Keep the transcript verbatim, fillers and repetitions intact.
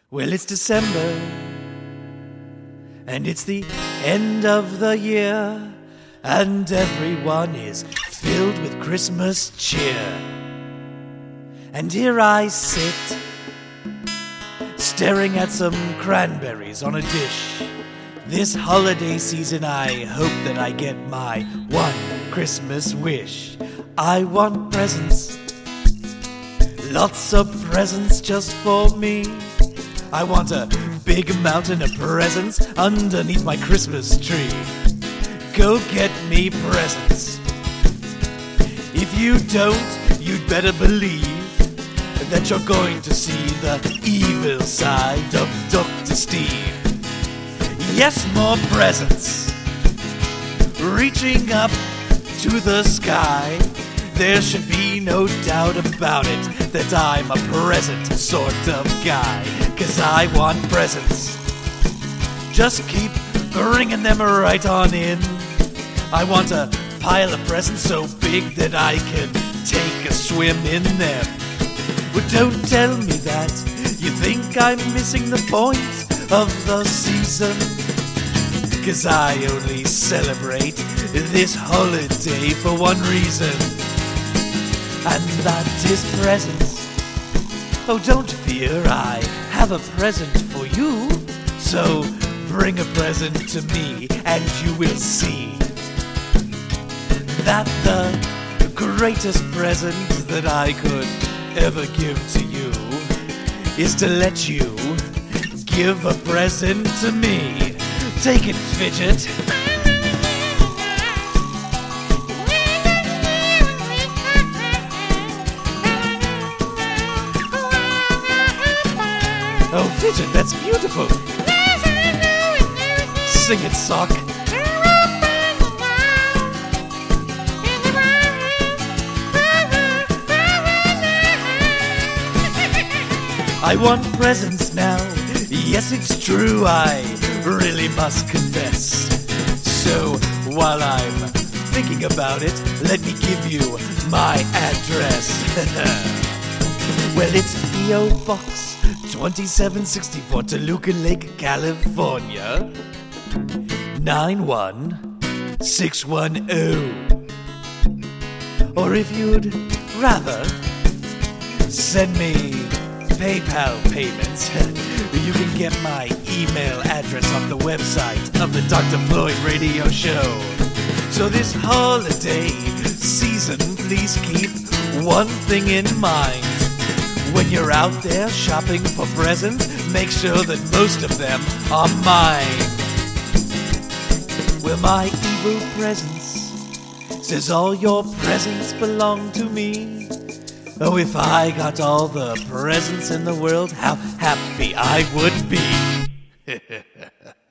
Well, it's December, and it's the end of the year, and everyone is filled with Christmas cheer. And here I sit, staring at some cranberries on a dish. This holiday season I hope that I get my one Christmas wish. I want presents, lots of presents just for me. I want a big mountain of presents underneath my Christmas tree. Go get me presents. If you don't, you'd better believe that you're going to see the evil side of Doctor Steve. Yes, more presents, reaching up to the sky. There should be no doubt about it that I'm a present sort of guy. 'Cause I want presents, just keep bringing them right on in. I want a pile of presents so big that I can take a swim in them. Well, don't tell me that you think I'm missing the point of the season, 'cause I only celebrate this holiday for one reason, and that is presents. Oh, don't fear, I have a present for you. So bring a present to me and you will see that the greatest present that I could ever give to you is to let you give a present to me. Take it, Fidget. Oh, Fidget, that's beautiful. Sing it, Sock. I want presents now. Yes, it's true, I really must confess. So, while I'm thinking about it, let me give you my address. Well, it's P O Box twenty-seven sixty-four, Toluca Lake, California, nine one six one zero. Or if you'd rather send me PayPal payments, you can get my email address off the website of the Doctor Floyd Radio Show. So this holiday season, please keep one thing in mind. When you're out there shopping for presents, make sure that most of them are mine. Well, my evil presence says all your presents belong to me. Oh, if I got all the presents in the world, how happy I would be.